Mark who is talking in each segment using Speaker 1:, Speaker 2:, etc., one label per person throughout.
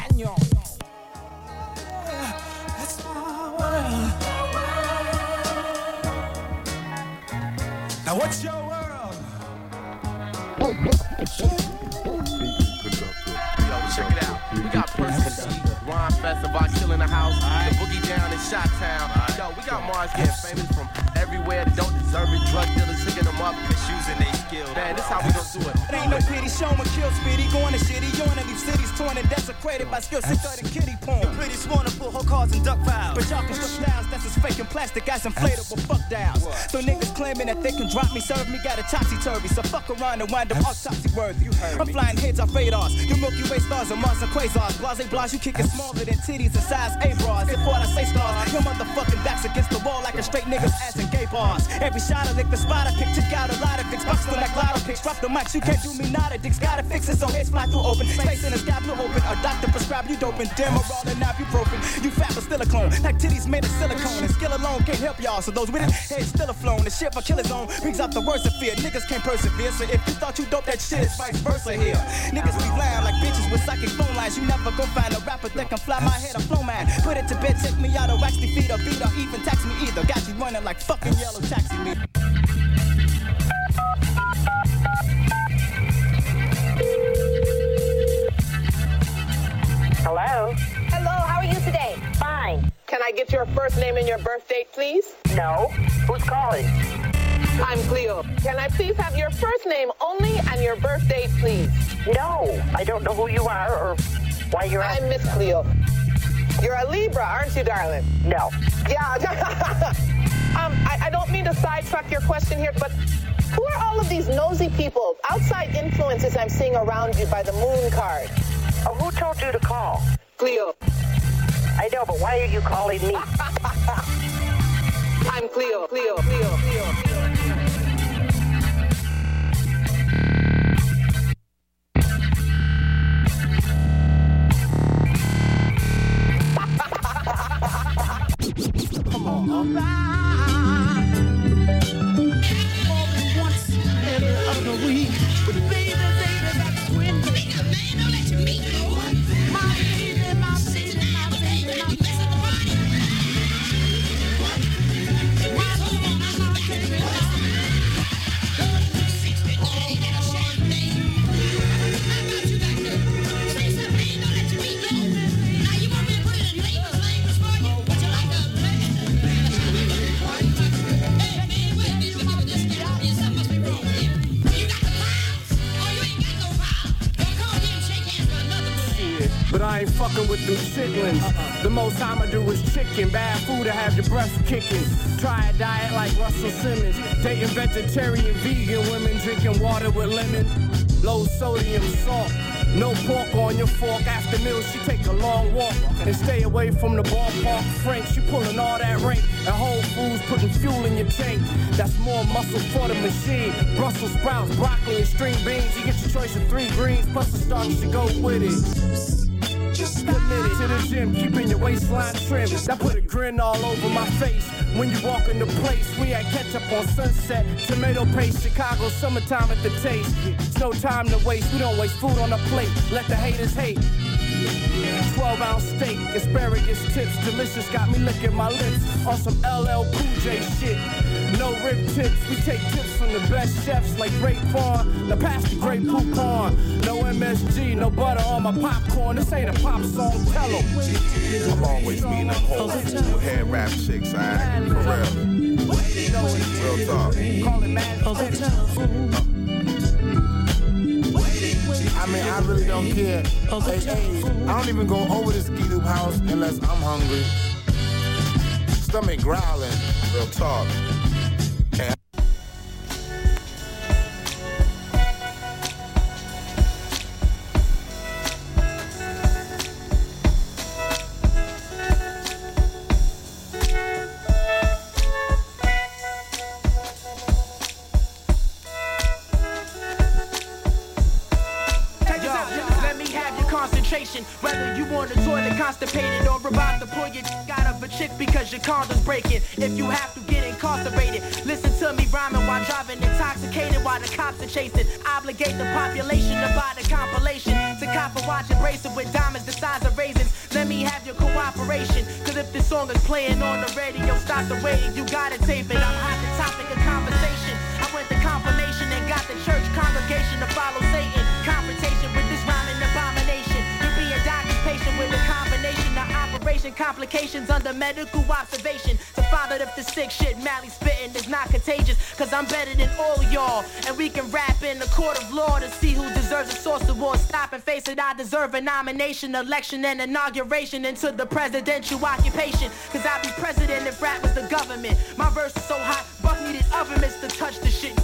Speaker 1: Daniel. That's my world. Now what's your world?
Speaker 2: Yo, check it out. We got Percy, Ron Festival, Kill in the House, the Boogie Down in Chi-Town. Yo, we got Mars getting famous from everywhere that don't deserve it. Drug dealers hooking them up, misusing their skills. Man, this how we gon' do it.
Speaker 3: It ain't no pity, show 'em a kill speedy. Going to shitty, going to leave cities torn and desecrated by skill sicker than kitty porn. The pretty sworn to pull whole cars and duck files. But y'all can flip styles, that's as fake and plastic as inflatable fuck downs. So niggas claiming that they can drop me, serve me, got a topsy-turvy. So fuck around and wind up autopsy-worthy. I'm flying heads off radars. You Milky Way stars and Mars and quasars. Blase blase, you kicking smaller than titties and size A-bras. If what I say stars, your motherfucking backs against the wall like a straight nigga's ass in gay bars. Every shot I lick the spot I pick, took out a lot of fix. Boxed on that lotto picks, drop the mics, you can't do me nada. Dicks gotta fix it so heads fly through open space in the sky blue open. A doctor prescribe you doping, Demerol and ibuprofen. You fat but still a clone, like titties made of silicone. And skill alone can't help y'all, so those with it, heads still a flown. The shit for killer zone brings out the worst of fear. Niggas can't persevere, so if you thought you dope, that shit is vice versa here. Niggas be lying like bitches with psychic phone lines. You never go find a rapper that can fly my head or flow man. Put it to bed, take me out or wax the feet or beat or even tax me either. Got you running like fucking yellow taxi me.
Speaker 4: Hello?
Speaker 5: Hello, how are you today?
Speaker 4: Fine.
Speaker 5: Can I get your first name and your birth date, please?
Speaker 4: No. Who's calling?
Speaker 5: I'm Cleo. Can I please have your first name only and your birth date, please?
Speaker 4: No. I don't know who you are or why you're
Speaker 5: I'm Miss Cleo. You're a Libra, aren't you, darling?
Speaker 4: No.
Speaker 5: Yeah. I don't mean to sidetrack your question here, but who are all of these nosy people, outside influences I'm seeing around you by the moon card?
Speaker 4: Oh, who told you to call?
Speaker 5: Cleo.
Speaker 4: I know, but why are you calling me?
Speaker 5: I'm Cleo.
Speaker 1: Come on, only once every other week. But baby, that's when man, don't let you meet no one. My baby, my baby, my baby, my baby.
Speaker 6: But I ain't fucking with them chitlins. The most I'ma do is chicken. Bad food to have your breath kicking. Try a diet like Russell Simmons. Dating vegetarian, vegan women. Drinking water with lemon. Low sodium, salt. No pork on your fork. After meals, she take a long walk. And stay away from the ballpark Frank. She pulling all that rank. And Whole Foods putting fuel in your tank. That's more muscle for the machine. Brussels sprouts, broccoli, and string beans. You get your choice of 3 greens. Plus the starch to go with it. Just committed to the gym, keeping your waistline trim. That put a grin all over my face. When you walk in the place, we had ketchup on Sunset, tomato paste, Chicago summertime at the taste. It's no time to waste, we don't waste food on the plate. Let the haters hate. 12-ounce steak, asparagus tips, delicious, got me licking my lips on some LL Cool J shit. No rib tips, we take tips from the best chefs like Ray Pawn. Now pass the Grey Poupon. No MSG, no butter on my popcorn. This ain't a pop song, tell 'em.
Speaker 7: I'm always being a whole head rap chicks, alright? For real. Real talk.
Speaker 6: Call it mad.
Speaker 7: I mean, I really don't care. Hey, I don't even go over to Ski-Doo house unless I'm hungry. Stomach growling. Real talk.
Speaker 8: Whether you on the toilet constipated or about to pull your out of a chick because your condom's breaking. If you have to get incarcerated, listen to me rhyming while driving intoxicated while the cops are chasing. Obligate the population to buy the compilation. To cop a watch and bracelet with diamonds the size of cooperation. Cause if this song is playing on the radio, stop the waiting, you gotta tape it. I'm hot, the topic of conversation. I went to confirmation and got the church congregation to follow Satan. Confrontation with this rhyming abomination. You be a doctor's patient with a combination of operation complications under medical observation. So father, if the sick shit Mally spitting is not contagious, cause I'm better than all y'all. And we can rap in the court of law to see who deserves a source award. Stop and face it, I deserve a nomination, election, and inauguration into the presidential occupation. Cause I'd be president if rap was the government. My verse is so hot, Buck needed oven mitts to touch the shit.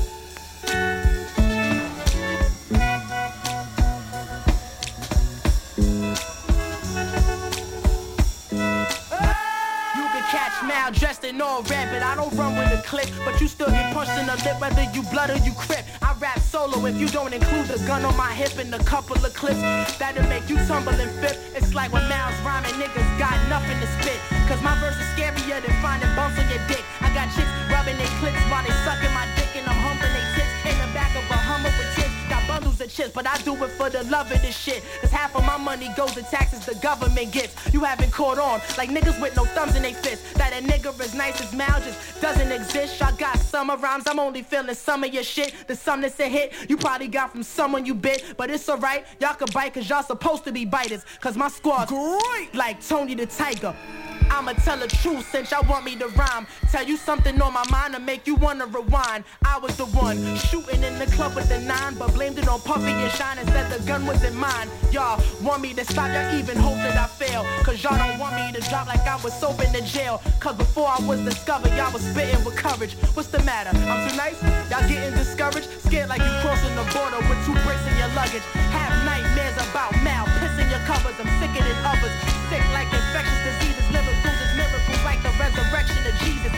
Speaker 8: Catch Mal dressed in all red, but I don't run with a clip. But you still get punched in the lip, whether you blood or you crip. I rap solo if you don't include the gun on my hip and a couple of clips that'll make you tumble and flip. It's like when Mal's rhyming, niggas got nothing to spit. Cause my verse is scarier than finding bumps on your dick. I got chicks rubbing their clips while they sucking my dick, and I'm humping their tits in the back of a Hummer with tits. Got bundles of chips, but I do it for the love of this shit. Cause half of my money goes to taxes the government gets. You haven't caught on, like niggas with no thumbs in they fists. That a nigga as nice as Mal just doesn't exist. I got summer rhymes, I'm only feeling some of your shit. The some that's a hit, you probably got from someone you bit. But it's alright, y'all can bite cause y'all supposed to be biters. Cause my squad's great like Tony the Tiger. I'ma tell the truth since y'all want me to rhyme. Tell you something on my mind to make you wanna rewind. I was the one shooting in the club with the 9, but blamed it on Puffy and Shine and said the gun wasn't mine. Y'all want me to stop, y'all even hope that I fail. Cause y'all don't want me to drop like I was soap in the jail. Cause before I was discovered, y'all was spitting with courage. What's the matter? I'm too nice? Y'all getting discouraged? Scared like you crossing the border with 2 bricks in your luggage. Have nightmares about Mal, pissing your covers. I'm sicker than others. Sick like infectious diseases, liver bruises, miracles like the resurrection of Jesus.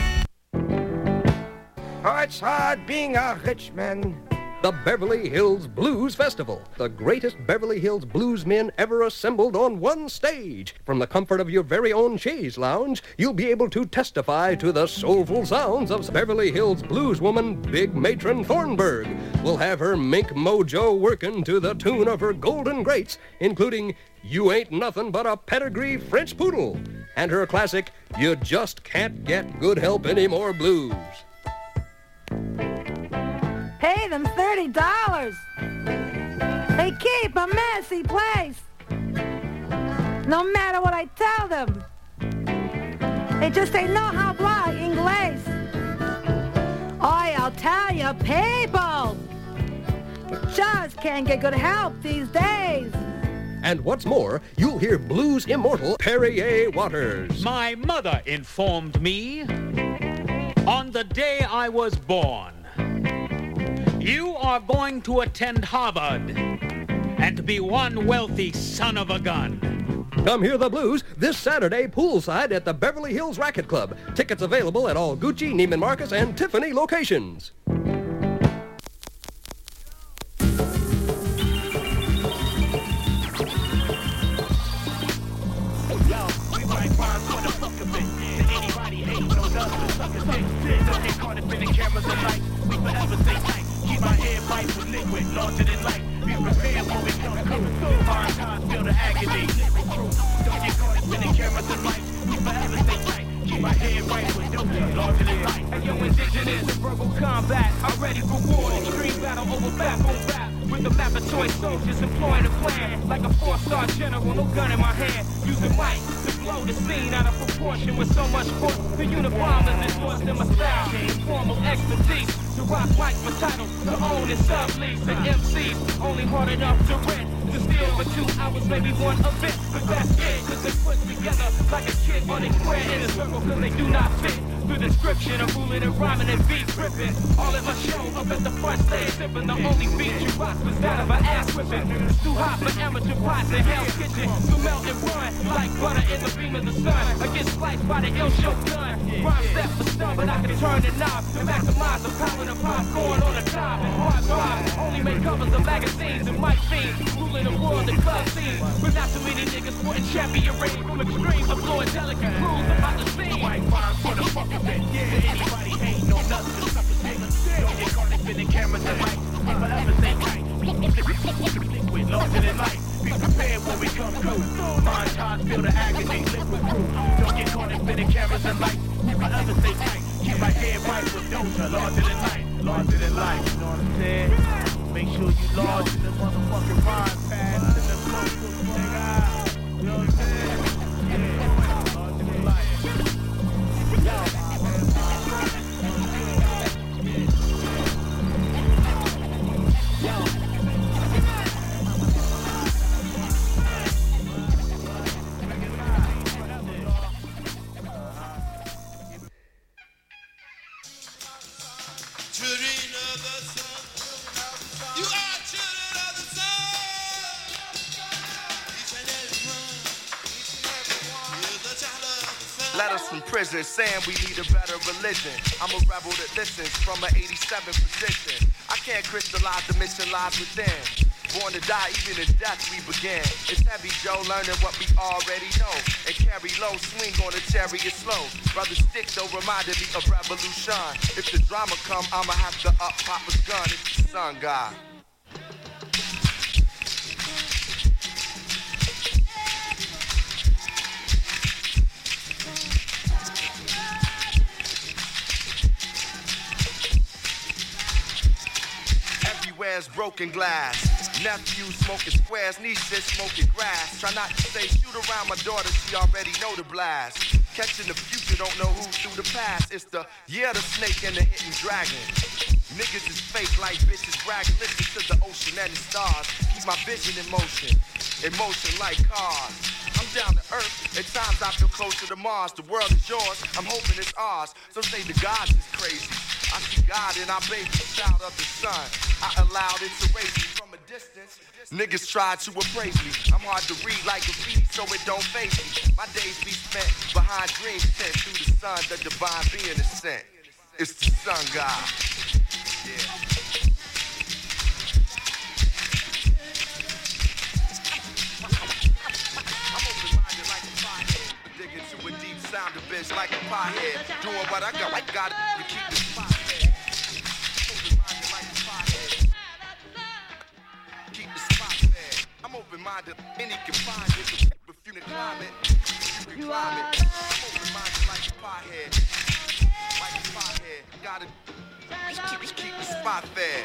Speaker 9: Oh, it's hard being a rich man.
Speaker 10: The Beverly Hills Blues Festival, the greatest Beverly Hills bluesmen ever assembled on one stage. From the comfort of your very own chaise lounge, you'll be able to testify to the soulful sounds of Beverly Hills blueswoman Big Matron Thornburg. We'll have her mink mojo working to the tune of her golden greats, including You Ain't Nothing But a Pedigree French Poodle, and her classic You Just Can't Get Good Help Anymore blues.
Speaker 11: Pay them $30. They keep a messy place. No matter what I tell them, they just ain't know how to fly English. I'll tell you, people, you just can't get good help these days.
Speaker 10: And what's more, you'll hear blues immortal Perrier Waters.
Speaker 12: My mother informed me on the day I was born, you are going to attend Harvard and be one wealthy son of a gun.
Speaker 10: Come hear the blues this Saturday poolside at the Beverly Hills Racket Club. Tickets available at all Gucci, Neiman Marcus, and Tiffany locations.
Speaker 13: My head bites with liquid, larger than light. Be prepared when we come through. Hard times feel the agony. Don't get caught up in the cameras and lights. We forever stay tight. Keep my head right with liquid, larger than light.
Speaker 3: Hey, yo, indigenous and verbal combat. I'm ready for war. Extreme battle over backbone rap. With the laboratory soldiers employing a plan. Like a 4-star general, no gun in my hand. Using mic to blow the scene out of proportion with so much force. The uniformers enforced in my style. Informal expertise. To rock mics for titles, to own and sublease. And MCs only hard enough to rent. To steal for 2 hours, maybe one event. But that's it, cause they put together like a kid on a square in a circle, cause they do not fit. The description of ruling and rhyming and beat ripping. All in my show up at the front stage sipping. The only beat you rock was that of an ass whipping. It's too hot for amateur pots in Hell's Kitchen. To melt and run like butter in the beam of the sun. I get sliced by the ill show gun. Rhyme step for stun, but I can turn the knob to maximize the power of popcorn on the top. Hard drive, only make covers of magazines and mic fiends. Ruling the world and club scene. But not too many niggas sporting champion range. From extremes of blowing delicate crews about the scene.
Speaker 13: White rhyme for the fuck of it. Yeah, anybody ain't no nothing. Don't get caught up in the cameras and lights. We forever stay tight. Liquid, larger than light. Be Be prepared when we come through. Montage, feel the agony, liquid proof. Don't get caught in spinning cameras and lights. Forever stay tight. Keep my head right with Doja. Larger than life, larger than life. You know what I'm saying? Make sure you large in the motherfucking rhyme pads and the flow, nigga. You know what I'm saying? Yeah, larger than life.
Speaker 2: Letters from prison saying we need a better religion. I'm a rebel that listens from an 87 position. I can't crystallize the mission lies within. Born to die, even in death we begin. It's heavy, Joe, learning what we already know. And carry low, swing on the chariot slow. Brother Stick, though, reminded me of revolution. If the drama come, I'ma have to up Papa's gun. It's the sun god. Everywhere's broken glass. Nephew smoking squares, niece smoking grass. Try not to say shoot around my daughter, she already know the blast. Catching the future, don't know who's through the past. It's the year of the snake and the hitting dragon. Niggas is fake like bitches bragging. Listen to the ocean and the stars. Keep my vision in motion like cars. I'm down to earth, at times I feel closer to Mars. The world is yours, I'm hoping it's ours. Some say the gods is crazy. I see God in our baby, child of the sun. I allowed it to raise me from a distance. Niggas try to appraise me. I'm hard to read like graffiti, so it don't faze me. My days be spent behind dreams sent through the sun. The divine being is sent. It's the sun god. Yeah. I'm open-minded like a pothead. Dig into a deep sound of bitch like a pothead. Doing what I got to keep this pothead. I'm open-minded, any can find it. If you can climb it, you can climb it. I'm open-minded like a pothead. Like a pothead. Gotta keep the spot fed.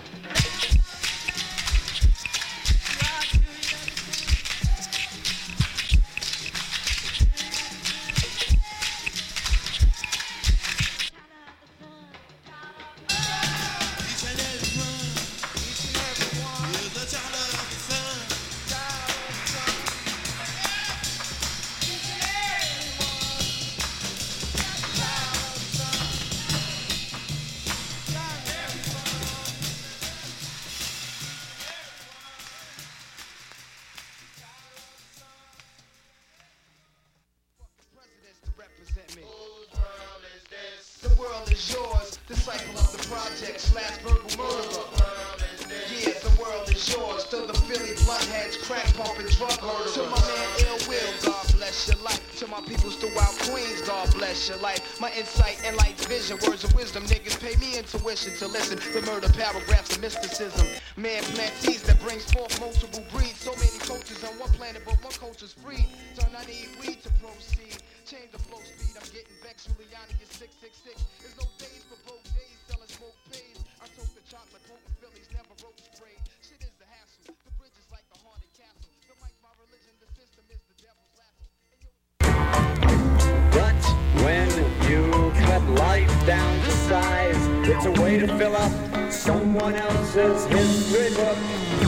Speaker 14: My insight and light vision, words of wisdom, niggas pay me intuition to listen. The murder paragraphs of mysticism. Man plantees that brings forth multiple breeds. So many cultures on one planet, but one culture's free. Turn I need weed to proceed. Change the flow speed, I'm getting vexed. Giuliani is 666. There's no days for broke days, selling smoke pays. I told the chocolate, potent Phillies, never wrote spray. Shit is the hassle. The bridge is like a haunted castle. The mic's my religion, the system is the devil's lasso.
Speaker 15: But when you cut life down to size, it's a way to fill up someone else's history book.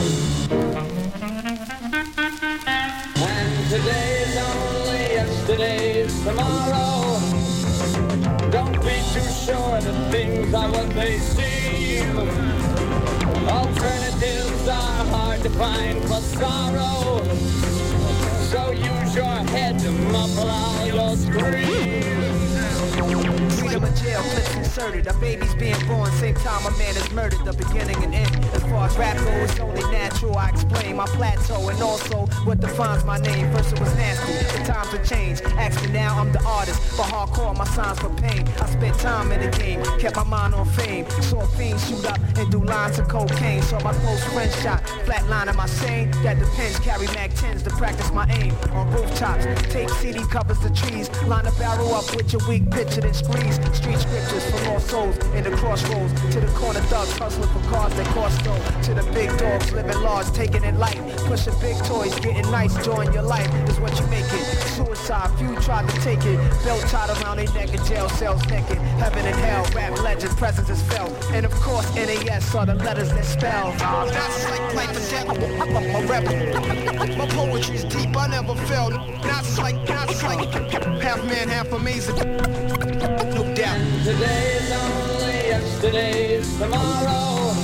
Speaker 15: And today's only yesterday's tomorrow. Don't be too sure that things are what they seem. Alternatives are hard to find for sorrow. So use your head to muffle all your screams.
Speaker 16: Freedom of jail, clips inserted. A baby's being born, same time a man is murdered. The beginning and end. As far as rap goes, it's only natural. I explain my plateau and also what defines my name. First it was nasty. The time times have changed. Ask me now, I'm the artist. For hardcore, my signs for pain. I spent time in the game, kept my mind on fame. Saw fiends shoot up and do lines of cocaine. Saw my close friend shot, flatline in my sane. That depends, carry mag 10s to practice my aim. On rooftops, take CD covers the trees. Line a barrel up with your weak picture and squeeze. Street scriptures for lost souls in the crossroads. To the corner thugs hustling for cars that cost dough. To the big dogs living large, taking it light. Pushing big toys, getting nice, join your life is what you make it. Suicide, few tried to take it. Belt tied around their neck in jail cells naked. Heaven and hell, rap legend, presence is felt. And of course, NAS are the letters that spell.
Speaker 14: That's like life and death. I'm a rebel. My poetry's deep, I never felt. That's like half man, half amazing. No doubt.
Speaker 15: Today's only yesterday's tomorrow.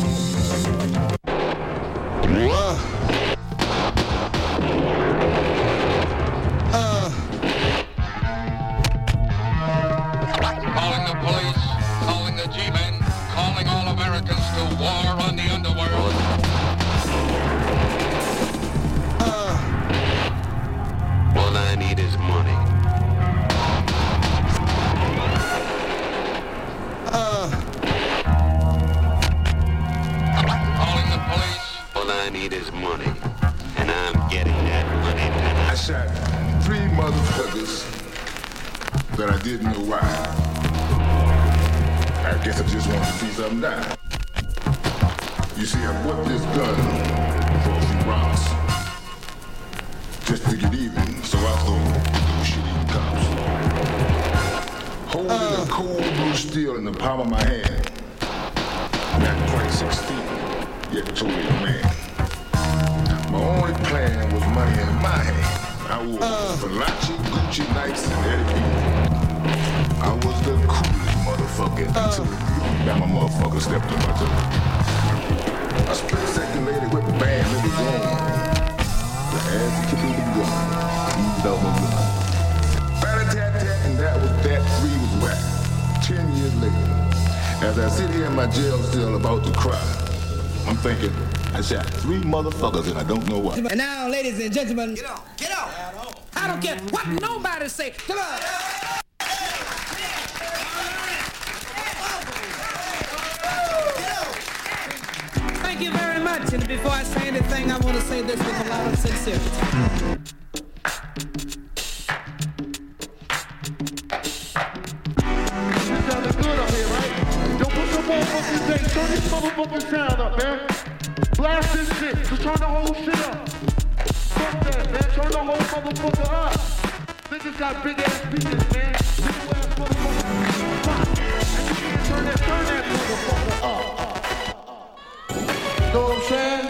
Speaker 17: Calling the police, calling the G-men, calling all Americans to war on the underworld.
Speaker 18: All I need is money.
Speaker 17: Calling the police.
Speaker 18: All I need is money. And I'm getting that money tonight.
Speaker 7: I shot 3 motherfuckers that I didn't know why. I guess I just wanted to see something die. You see, I bought this gun for a few rocks. Just to get even, so I thought do shit eating cops. Holding a cold blue steel in the palm of my hand. Not quite 16, yet totally a man. My only plan was money in my hand. I wore Versace, Gucci, Nikes, and Eddie P. I was the coolest motherfucker until the Bama motherfucker stepped in my toe. I split second later with the band, it was on. The ass kicking the gun, eased out my gun. Rat-a-tat-tat, and that was that. 3 was whack. 10 years later, as I sit here in my jail cell about to cry, I'm thinking, I shot 3 motherfuckers and I don't know why.
Speaker 19: And now, ladies and gentlemen,
Speaker 14: Get on, get on.
Speaker 19: I don't care what nobody say. Come on. Thank you very much. And before I say anything, I want to say this with a lot of sincerity.
Speaker 20: Turn this motherfucking sound up, man. Blast this shit. Just turn the whole shit up. Fuck that, man. Turn the whole motherfucker up. Niggas got big ass speakers, man. Big ass motherfucker. And you can't turn that motherfucker up. Know what I'm saying?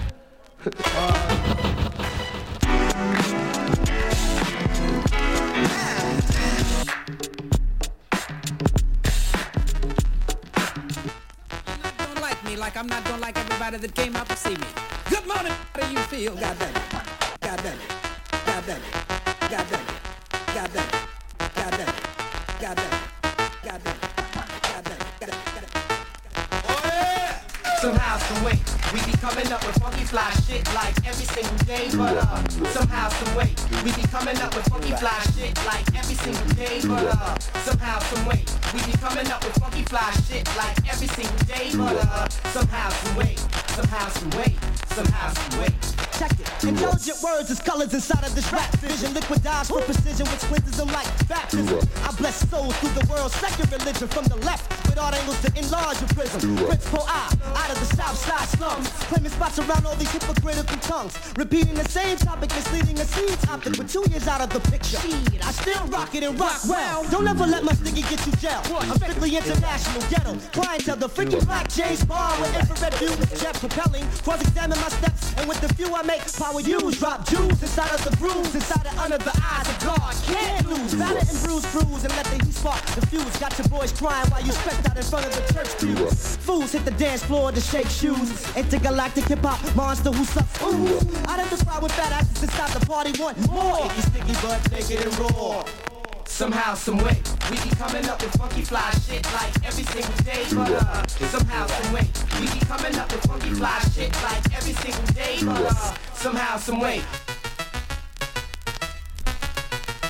Speaker 19: Like I'm not gonna like everybody that came out to see me. Good morning, how do you feel? God damn it. God damn it. God damn it. God damn it. God damn it. God damn it. God damn it. God damn it. God damn it. God damn it.
Speaker 8: Oh yeah! Somehow, some way, we be coming up with funky fly shit like every single day. But somehow, some way, we be coming up with funky fly shit like every single day. But somehow, some way, we be coming up with funky fly shit like every single day. But somehow, some way, somehow, some way, somehow, some way.
Speaker 21: Check it. Intelligent words is colors inside of this rap vision. Liquidize with precision with squintism like baptism. I bless souls through the world's second religion from the left with art angles to enlarge your prism. Principal I, out of the south side slums, claiming spots around all these hypocritical tongues. Repeating the same topic, misleading the same topic with 2 years out of the picture. Shit, I still rock it and rock well. Don't ever let my sticky get you jail. I'm strictly international ghetto. Clientele, the freaky black James Bond with infrared view, jet propelling. Cross-examine my steps, and with the few I make power use. Drop jewels inside of the bruise, inside and under the eyes of God. Can't lose, batter and bruise, and let the heat spark the fuse. Got your boys crying while you stretched out in front of the church pews. Fools hit the dance floor to shake shoes. Intergalactic hip-hop monster who sucks. Ooh, identify with fat asses inside the party. Want more? Icky, sticky, butt naked and raw.
Speaker 8: Somehow, some way, we be coming up with funky fly shit like every single day. But somehow, some way, we be coming up with funky fly shit like every single day. But somehow, some way.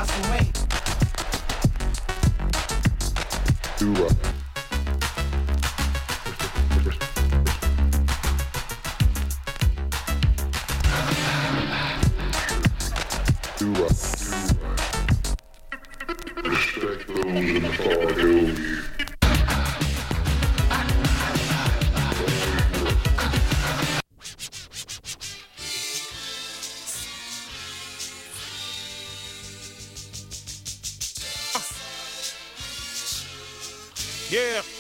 Speaker 16: incarcerate.
Speaker 7: Respect those in authority.
Speaker 4: Yeah.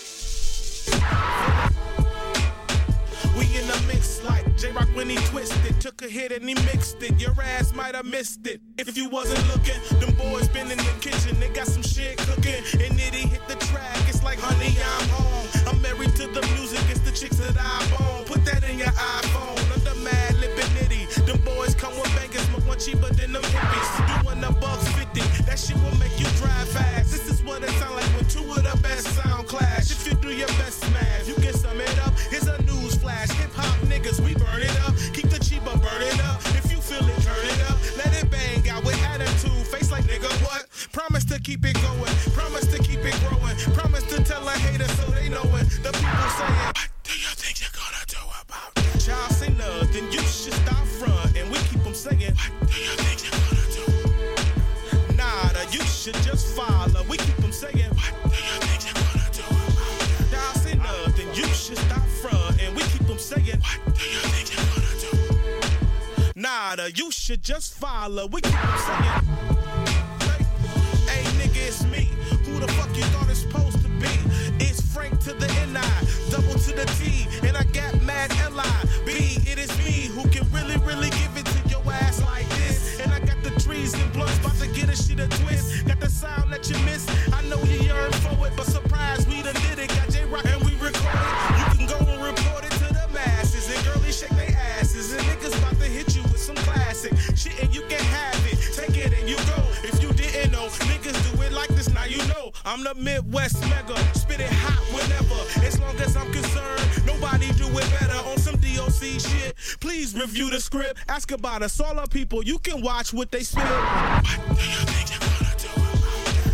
Speaker 4: We in the mix like J-Rock when he twisted. Took a hit and he mixed it. Your ass might have missed it. If you wasn't looking, them boys been in the kitchen. They got some shit cooking. And Nitty hit the track. It's like, honey, I'm home. I'm married to the music. It's the chicks that I bone. Put that in your iPhone. Under Mad Lip and Nitty. Them boys come with bangers, but one cheaper than them hippies. Doing $1.50. That shit will make you drive fast. This is what it sound like when two of the best sound clash. If you do your best smash, you can sum it up. Here's a news flash. Hip-hop niggas, we burn it up. Keep the cheaper, burn it up. If you feel it, turn it up. Let it bang out with attitude. Face like nigga, what? Promise to keep it going. Promise to keep it growing. Promise to tell a hater so they know it. The people saying, what do you think you're gonna do about that? Child say nothing, you should stop front. And we keep them saying, what do you think you're gonna do? Nada, you should just follow. We keep them saying, what do you think you're gonna do about that? Child say nothing, you should stop front. And we keep them saying, what do you think you're gonna do? Nada, you should just follow. We keep them saying, hey nigga, it's me. Who the fuck you thought it's supposed to be? It's Frank to the N-I, double to the T, and I got mad L-I-B. It is me who can really, really give it to your ass like this. And I got the trees and blunts, about to get a shit a twist. Got the sound that you miss. I know you yearn for it, but surprise, we done did it. Got J-Rock and we recorded. You can go and report it to the masses. And girlies shake their asses. And niggas about to hit you with some classic shit, and you can have it. Take it and you go. If you didn't know, niggas do it like this, now you know. I'm the Midwest mega, spit it hot whenever. As long as I'm concerned, nobody do it better. On some DOC shit, please review the script. Ask about us, all our people, you can watch what they spit. What do you think you're gonna do about that?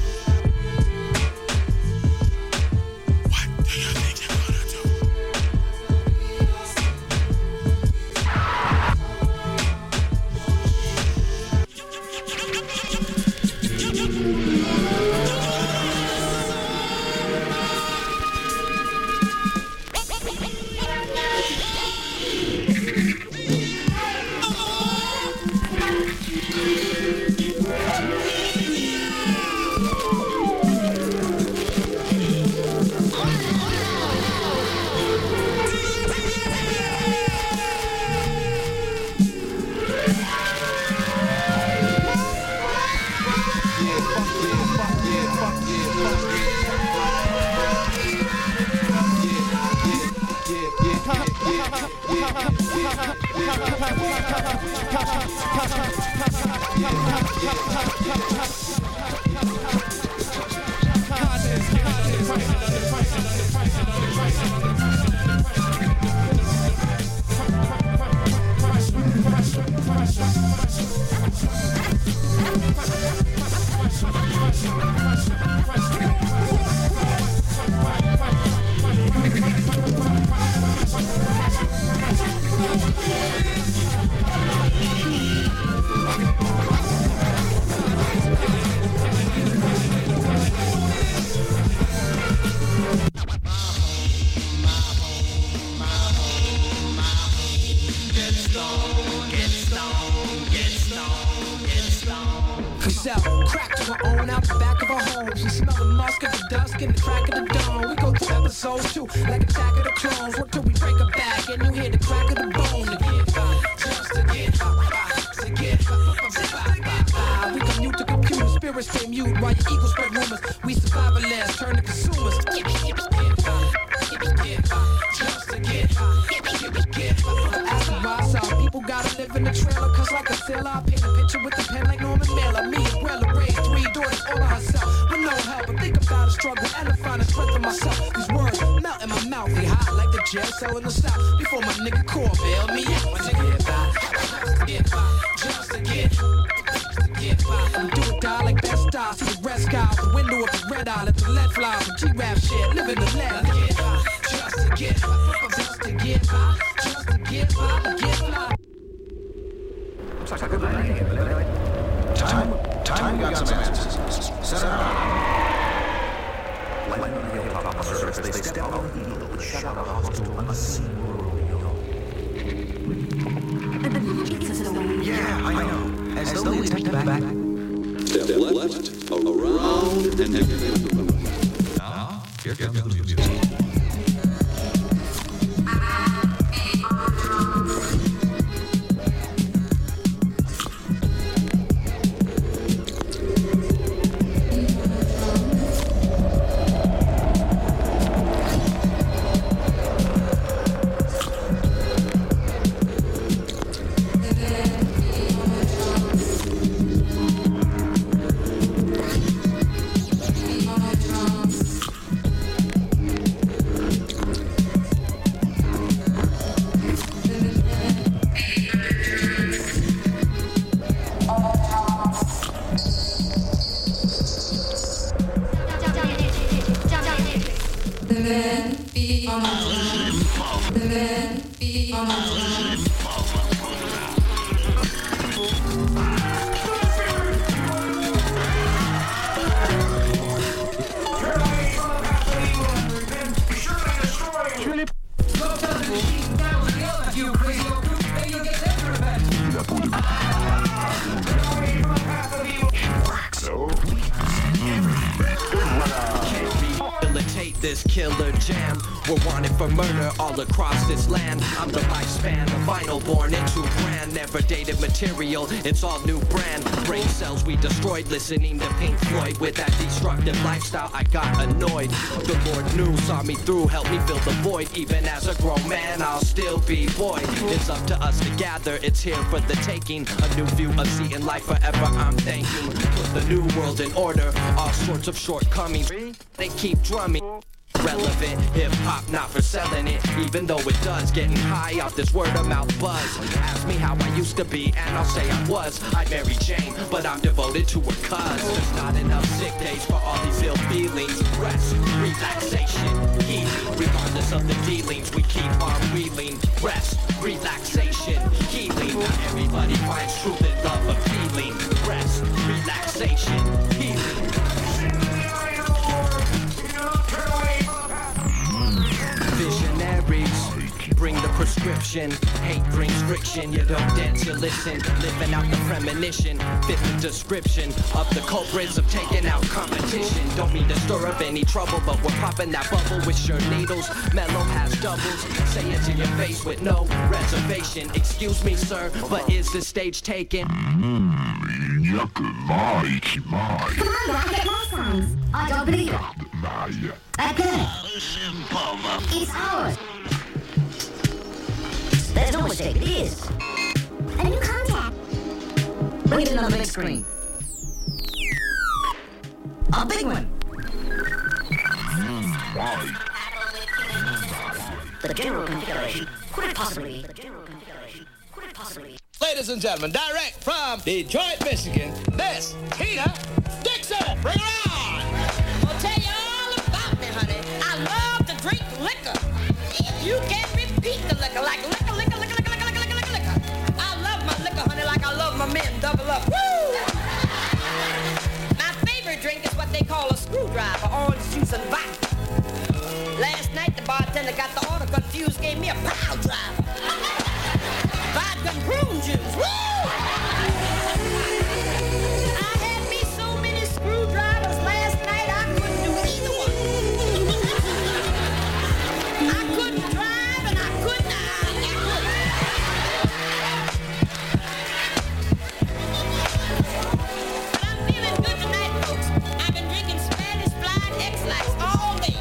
Speaker 4: What do you think you're gonna do?
Speaker 16: Crack to our own out the back of our homes. We smell the musk of the dusk in the crack of the dawn. We go through episodes too, like Attack of the Clones. Work till we break a back and you hear the crack of the bone. To get by, just to get by, to get by. We commute to computer, spirits stay mute while your ego spread rumors. We survivalists turn to consumers. Get by, just to get by. Asking why some people gotta live in the trailer, cause like a sailor, I paint a picture with the pen like Norman Mailer. Me and Wella raised 3 daughters all by herself with no help. But think about a struggle and to find the strength in myself. These words melt in my mouth, they hot like the jail cell in the south. Before my nigga Core bailed me out. To get by, just to get by, just to get by.
Speaker 19: get by. Do it die like that style. See the rest guy out the window of the red eye. Let the lead fly. Some G-rap shit. Live in the lead. Get by. Just to get by. Just to get by. Just to get by. To get fly.
Speaker 5: Time, we got some answers. Set up. When the hip-hop officers, they step out of the needle with shot a hostile unseen Romeo. Yeah, I know. As though they step back.
Speaker 22: Step left, around, and everything.
Speaker 5: Now, here comes the music.
Speaker 23: This killer jam, we're wanted for murder all across this land. I'm the lifespan, the vinyl born into brand. Never dated material, it's all new brand. Brain cells we destroyed listening to Pink Floyd. With that destructive lifestyle I got annoyed. The Lord knew, saw me through, helped me fill the void. Even as a grown man, I'll still be boy. It's up to us to gather, it's here for the taking. A new view of seeing life forever, I'm thanking. Put the new world in order, all sorts of shortcomings they keep drumming. Relevant hip-hop, not for selling it, even though it does. Getting high off this word-of-mouth buzz. Ask me how I used to be, and I'll say I was. I Mary Jane, but I'm devoted to her cuz. There's not enough sick days for all these ill feelings. Rest, relaxation, healing. Regardless of the dealings, we keep on wheeling. Rest, relaxation, healing. Not everybody finds truth and love appealing. Rest, relaxation, healing. Visionaries bring the prescription. Hate brings friction. You don't dance, you listen. Living out the premonition. Fit the description of the culprits of taking out competition. Don't mean to stir up any trouble, but we're popping that bubble with sure needles. Mellow has doubles. Say it to your face with no reservation. Excuse me, sir, but is the stage taken?
Speaker 24: Come on, get more songs. I don't believe it. Okay. It's ours. There's no mistake, it is. A new contact. Bring it on the big screen. A big one. The general configuration. Could it possibly be?
Speaker 25: Ladies and gentlemen, direct from Detroit, Michigan, this Tina Dixon. Bring her on.
Speaker 26: I'll tell you all about me, honey. I love to drink liquor. You can't repeat the liquor like liquor. I love my liquor, honey, like I love my men. Double up. Woo! My favorite drink is what they call a screwdriver, orange juice and vodka. Last night the bartender got the order confused, gave me a pile driver. Vodka and prune juice. Woo! I had me so many screwdrivers last night I couldn't do either one. I couldn't drive and I couldn't. But I'm feeling good tonight, folks. I've been drinking Spanish Fly and X-Lax all day.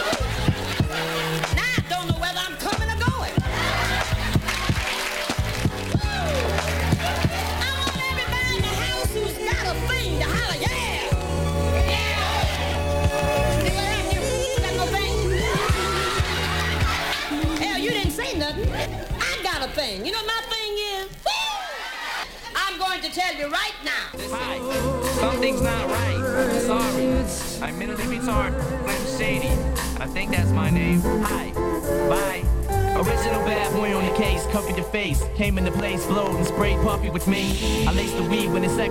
Speaker 26: Now I don't know whether I'm coming or going. I want everybody in the house right now.
Speaker 1: Hi. Something's not right. Sorry. I'm mentally retarded. Slim Shady. I think that's my name. Hi. Bye. Original bad boy on the case, covered your face. Came into place, flowed and sprayed puppy with me. I laced the weed when it's